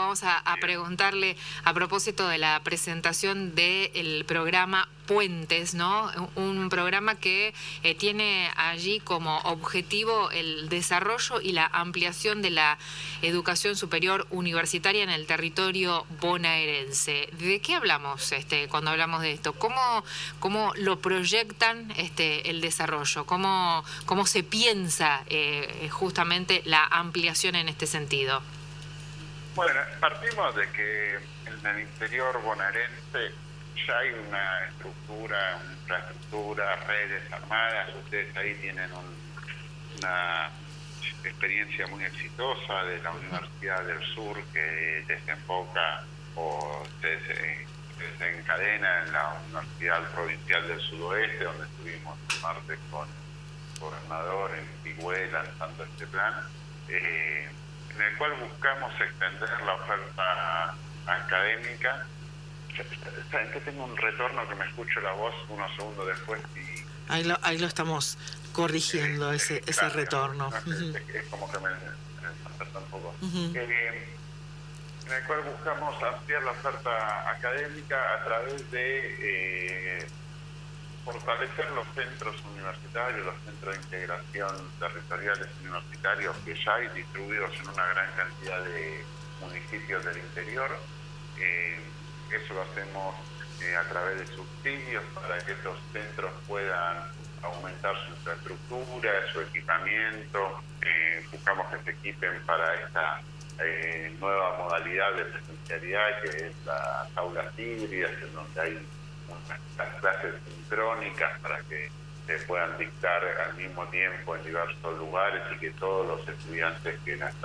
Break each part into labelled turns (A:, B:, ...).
A: vamos a preguntarle a propósito de la presentación del programa Puentes, ¿no? Un programa que tiene allí como objetivo el desarrollo y la ampliación de la educación superior universitaria en el territorio bonaerense. ¿De qué hablamos cuando hablamos de esto? ¿Cómo lo proyectan el desarrollo? ¿Cómo se piensa justamente la ampliación en este sentido?
B: Bueno, partimos de que en el interior bonaerense ya hay una estructura, una infraestructura, redes armadas. Ustedes ahí tienen una experiencia muy exitosa de la Universidad del Sur que desemboca o se desencadena en la Universidad Provincial del Sudoeste, donde estuvimos el martes con el gobernador en Pigüé lanzando este plan, en el cual buscamos extender la oferta académica. ¿Saben que tengo un retorno que me escucho la voz unos segundos después? Y
C: ahí lo estamos corrigiendo, ese retorno.
B: Es como que me falta un poco. En el cual buscamos ampliar la oferta académica a través de fortalecer los centros universitarios, los centros de integración territoriales universitarios que ya hay distribuidos en una gran cantidad de municipios del interior. Eso lo hacemos a través de subsidios para que estos centros puedan aumentar su infraestructura, su equipamiento. Buscamos que se equipen para esta nueva modalidad de presencialidad, que es las aulas híbridas, en donde hay las clases sincrónicas para que se puedan dictar al mismo tiempo en diversos lugares y que todos los estudiantes que las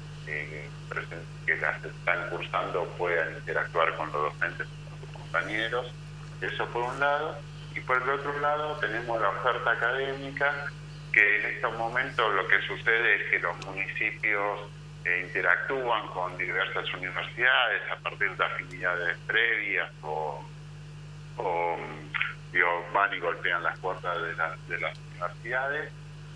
B: están cursando puedan interactuar con los docentes y con sus compañeros. Eso por un lado. Y por el otro lado tenemos la oferta académica, que en estos momentos lo que sucede es que los municipios interactúan con diversas universidades a partir de afinidades previas o van y golpean las puertas de las universidades,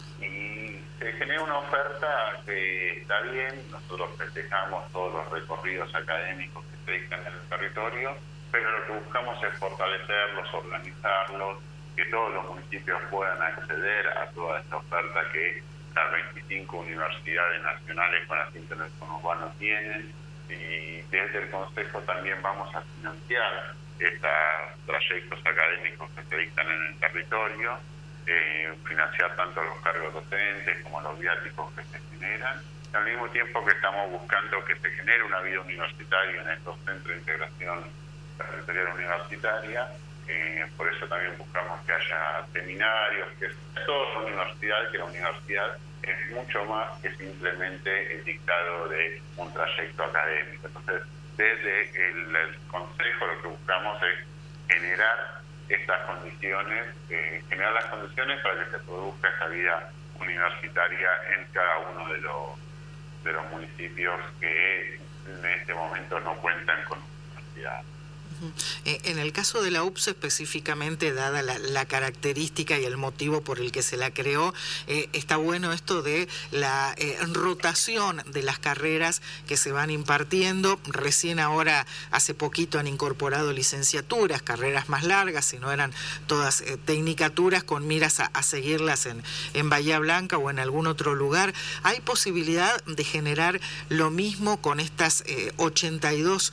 B: y se genera una oferta que está bien. Nosotros festejamos todos los recorridos académicos que se dictan en el territorio, pero lo que buscamos es fortalecerlos, organizarlos, que todos los municipios puedan acceder a toda esta oferta que las 25 universidades nacionales con asiento en el conurbano tienen, y desde el Consejo también vamos a financiar estos trayectos académicos que se dictan en el territorio, financiar tanto los cargos docentes como los viáticos que se generan, al mismo tiempo que estamos buscando que se genere una vida universitaria en estos centros de integración territorial universitaria. Por eso también buscamos que haya seminarios, que toda universidad, que la universidad es mucho más que simplemente el dictado de un trayecto académico. Entonces, desde el Consejo lo que buscamos es generar estas condiciones, generar las condiciones para que se produzca esta vida universitaria en cada uno de los municipios que en este momento no cuentan con universidad.
C: En el caso de la UPSO específicamente, dada la característica y el motivo por el que se la creó, está bueno esto de la rotación de las carreras que se van impartiendo. Recién ahora, hace poquito, han incorporado licenciaturas, carreras más largas, si no eran todas tecnicaturas, con miras a seguirlas en Bahía Blanca o en algún otro lugar. ¿Hay posibilidad de generar lo mismo con estas 82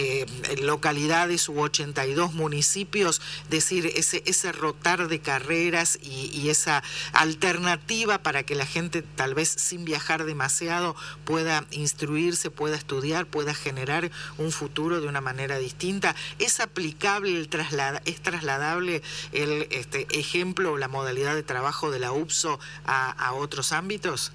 C: localidades u 82 municipios, decir, ese rotar de carreras y esa alternativa para que la gente, tal vez sin viajar demasiado, pueda instruirse, pueda estudiar, pueda generar un futuro de una manera distinta? ¿Es aplicable, es trasladable el ejemplo o la modalidad de trabajo de la UPSO a otros ámbitos?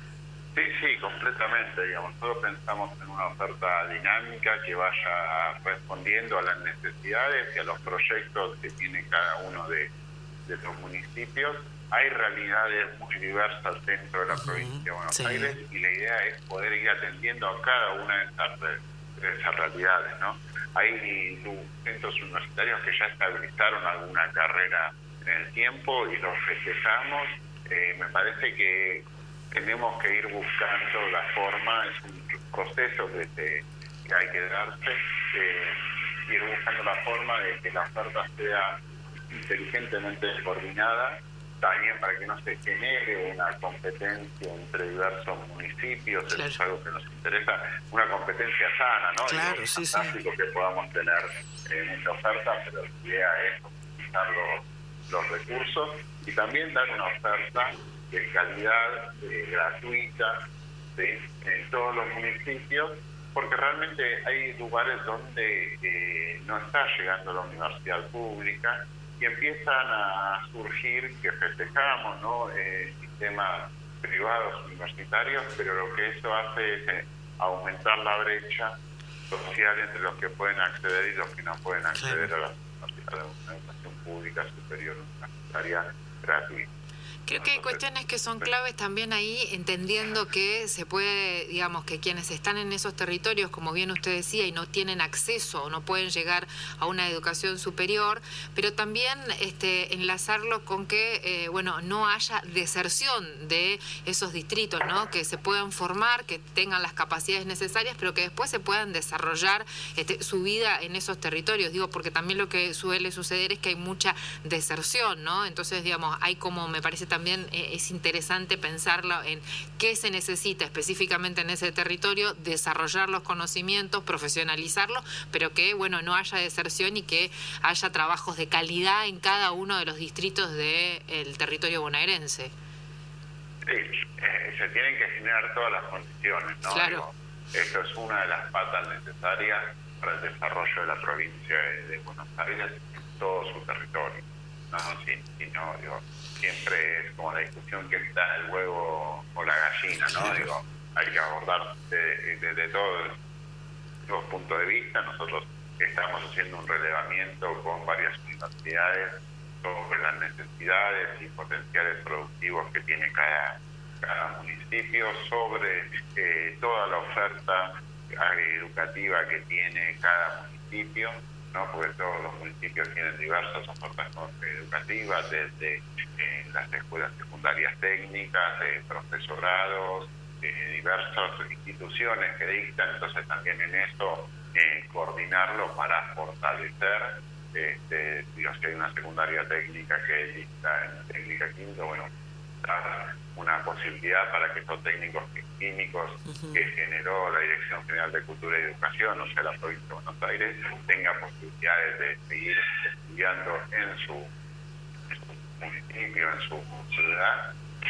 B: Sí, completamente. Digamos, nosotros pensamos en una oferta dinámica que vaya respondiendo a las necesidades y a los proyectos que tiene cada uno de los municipios. Hay realidades muy diversas dentro de la provincia de Buenos Aires, y la idea es poder ir atendiendo a cada una de esas realidades, ¿no? Hay centros universitarios que ya estabilizaron alguna carrera en el tiempo y los festejamos. Me parece que tenemos que ir buscando la forma, es un proceso que que hay que darse, ir buscando la forma de que la oferta sea inteligentemente coordinada, también para que no se genere una competencia entre diversos municipios. Claro. Eso es algo que nos interesa, una competencia sana, ¿no?
C: Claro,
B: es
C: fantástico
B: que podamos tener mucha oferta, pero la idea es optimizar los recursos y también dar una oferta de calidad, gratuita, ¿sí?, en todos los municipios, porque realmente hay lugares donde no está llegando la universidad pública y empiezan a surgir, que festejamos, ¿no?, sistemas privados universitarios, pero lo que eso hace es aumentar la brecha social entre los que pueden acceder y los que no pueden acceder a una educación pública superior universitaria gratuita.
A: Creo que hay cuestiones que son claves también ahí, entendiendo que se puede, digamos, que quienes están en esos territorios, como bien usted decía, y no tienen acceso o no pueden llegar a una educación superior, pero también enlazarlo con que, no haya deserción de esos distritos, ¿no?, que se puedan formar, que tengan las capacidades necesarias, pero que después se puedan desarrollar su vida en esos territorios. Digo, porque también lo que suele suceder es que hay mucha deserción, ¿no? Entonces, digamos, hay como, me parece también es interesante pensarlo en qué se necesita específicamente en ese territorio, desarrollar los conocimientos, profesionalizarlos, pero que, no haya deserción y que haya trabajos de calidad en cada uno de los distritos del territorio bonaerense.
B: Sí, se tienen que generar todas las condiciones, ¿no?
A: Claro.
B: Esto es una de las patas necesarias para el desarrollo de la provincia de Buenos Aires en todo su territorio, ¿no? Siempre es como la discusión que está el huevo o la gallina, ¿no? Hay que abordar desde todos los puntos de vista. Nosotros estamos haciendo un relevamiento con varias universidades sobre las necesidades y potenciales productivos que tiene cada municipio, sobre toda la oferta educativa que tiene cada municipio, ¿no? Porque todos los municipios tienen diversas ofertas educativas, desde las escuelas secundarias técnicas, profesorados, diversas instituciones que dictan. Entonces también en eso coordinarlo para fortalecer, si hay una secundaria técnica que dicta en técnica quinto, dar una posibilidad para que estos técnicos químicos que generó la Dirección General de Cultura y Educación, o sea, la provincia de Buenos Aires, tenga posibilidades de seguir estudiando en su municipio, en su ciudad,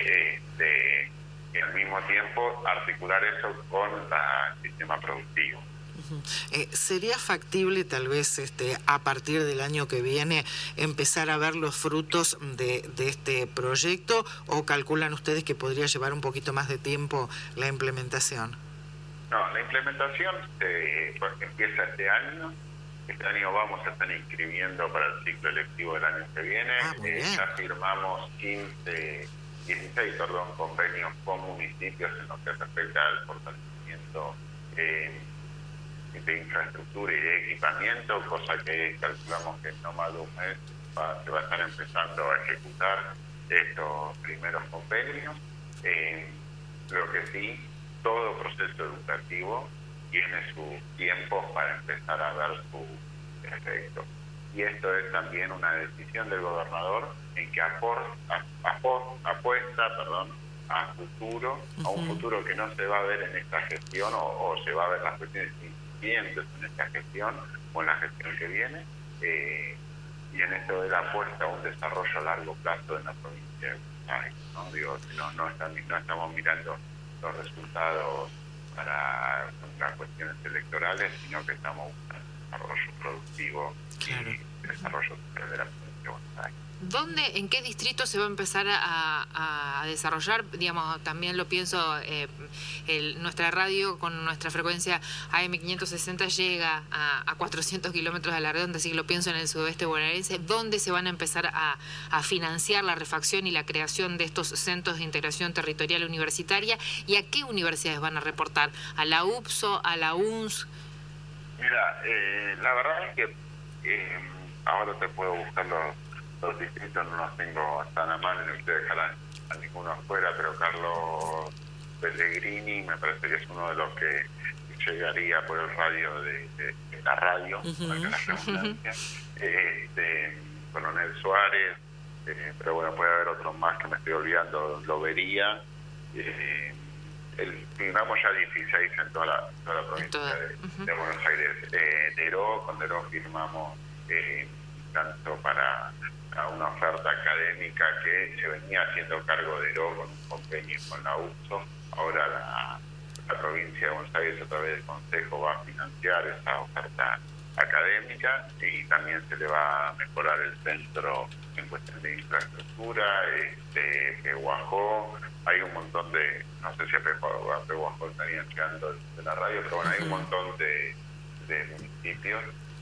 B: y al mismo tiempo articular eso con el sistema productivo.
C: ¿Sería factible tal vez a partir del año que viene empezar a ver los frutos de este proyecto, o calculan ustedes que podría llevar un poquito más de tiempo la implementación?
B: No, la implementación empieza este año. Este año vamos a estar inscribiendo para el ciclo electivo del año que viene. Ya firmamos 16 convenios con municipios en lo que respecta al fortalecimiento de infraestructura y de equipamiento, cosa que calculamos que en no más de un mes se va a estar empezando a ejecutar estos primeros convenios. Lo que sí, todo proceso educativo tiene sus tiempos para empezar a ver su efecto. Y esto es también una decisión del gobernador en que apuesta a futuro, a un futuro que no se va a ver en esta gestión o se va a ver las cuestiones incipientes en esta gestión o en la gestión que viene, y en esto de la apuesta a un desarrollo a largo plazo en la provincia de Buenos Aires, ¿no? No estamos mirando los resultados para cuestiones electorales, sino que estamos buscando desarrollo productivo y desarrollo de la provincia de Buenos Aires.
A: ¿Dónde, en qué distrito se va a empezar a desarrollar? Digamos, también lo pienso, nuestra radio con nuestra frecuencia AM560 llega a 400 kilómetros a la redonda, así que lo pienso en el sudoeste bonaerense. ¿Dónde se van a empezar a financiar la refacción y la creación de estos centros de integración territorial universitaria? ¿Y a qué universidades van a reportar? ¿A la UPSO, a la UNS?
B: Mira, la verdad es que ahora te puedo buscar los distritos, no los tengo tan a mano, no quiero dejar a ninguno afuera, pero Carlos Pellegrini me parece que es uno de los que llegaría por el radio de la radio, para que la redundancia, Coronel Suárez, pero bueno, puede haber otros más que me estoy olvidando, Lobería. Firmamos ya 16 en toda la provincia de Buenos Aires. Con Deró firmamos tanto para una oferta académica que se venía haciendo cargo de Deró con un convenio con la UPSO. Ahora la provincia de Buenos Aires, a través del Consejo, va a financiar esa oferta académica, y también se le va a mejorar el centro en cuestión de infraestructura, Pehuajó. Hay un montón de, no sé si a Pehuajó estarían llegando de la radio, pero bueno, hay un montón de municipios,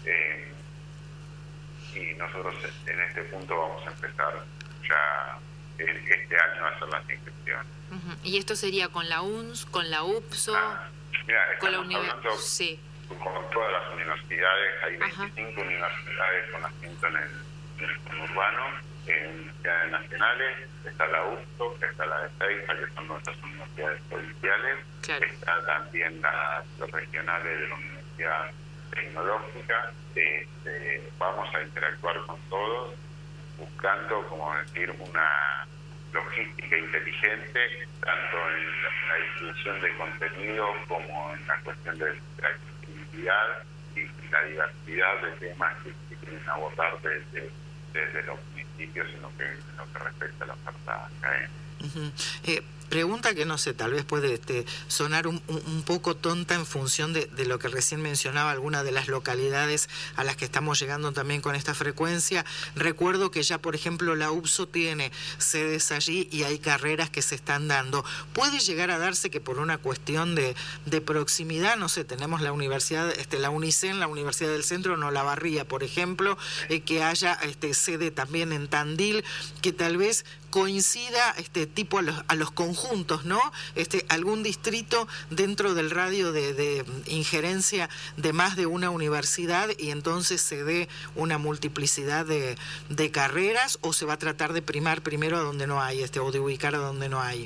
B: y nosotros en este punto vamos a empezar ya este año a hacer las inscripciones.
A: ¿Y esto sería con la UNS, con la UPSO?
B: Mira,
A: con la
B: universidad, sí. Con todas las universidades, hay 25 universidades con asiento en el conurbano, en universidades nacionales, está la UPSO, está la de Ezeiza, que son nuestras universidades provinciales, claro. Está también las regionales de la Universidad Tecnológica. Vamos a interactuar con todos, buscando, como decir, una logística inteligente, tanto en la distribución de contenido como en la cuestión de la accesibilidad y la diversidad de temas que quieren abordar desde los municipios en lo que respecta a la oferta académica.
C: Pregunta que no sé, tal vez puede sonar un poco tonta en función de lo que recién mencionaba, algunas de las localidades a las que estamos llegando también con esta frecuencia. Recuerdo que ya, por ejemplo, la UPSO tiene sedes allí y hay carreras que se están dando. ¿Puede llegar a darse que por una cuestión de proximidad, no sé, tenemos la universidad, la UNICEN, la Universidad del Centro, no la Barría, por ejemplo, que haya sede también en Tandil, que tal vez coincida tipo a los conjuntos, ¿no? Algún distrito dentro del radio de injerencia de más de una universidad, y entonces se dé una multiplicidad de carreras, o se va a tratar de primar primero a donde no hay, o de ubicar a donde no hay.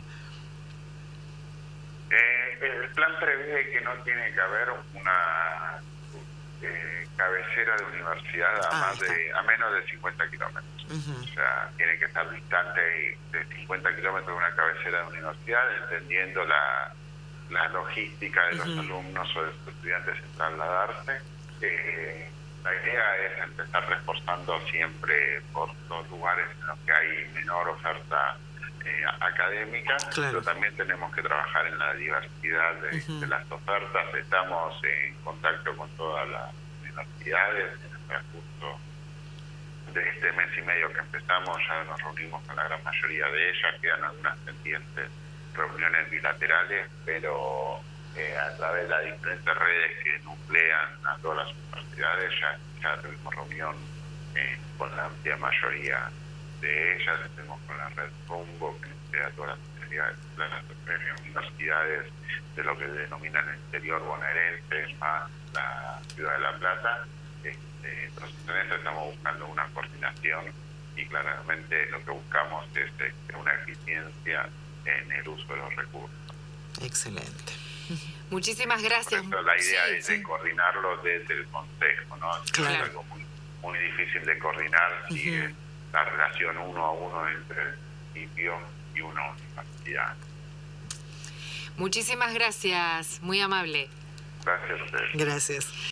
B: El plan prevé que no tiene que haber una cabecera de universidad a menos de 50 kilómetros. O sea, tiene que estar distante de 50 kilómetros de una cabecera de universidad, entendiendo la logística de los alumnos o de los estudiantes en trasladarse. La idea es empezar reforzando siempre por los lugares en los que hay menor oferta académica, claro. Pero también tenemos que trabajar en la diversidad de las ofertas. Estamos en contacto con todas las universidades en el transcurso de este mes y medio que empezamos. Ya nos reunimos con la gran mayoría de ellas, quedan algunas pendientes reuniones bilaterales, pero a través de las diferentes redes que nuclean a todas las universidades ya tuvimos reunión con la amplia mayoría de ellas. Tenemos con la red Rumbo, que nuclea todas las universidades de lo que denominan el interior bonaerense, más la Ciudad de La Plata. Entonces en eso estamos buscando una coordinación, y claramente lo que buscamos es una eficiencia en el uso de los recursos.
C: Excelente.
A: Muchísimas gracias.
B: Por eso la idea es de coordinarlo desde el Consejo, ¿no?
C: Claro.
B: Es algo muy difícil de coordinar si es la relación uno a uno entre el municipio y una universidad.
A: Muchísimas gracias, muy amable.
B: Gracias a ustedes.
C: Gracias.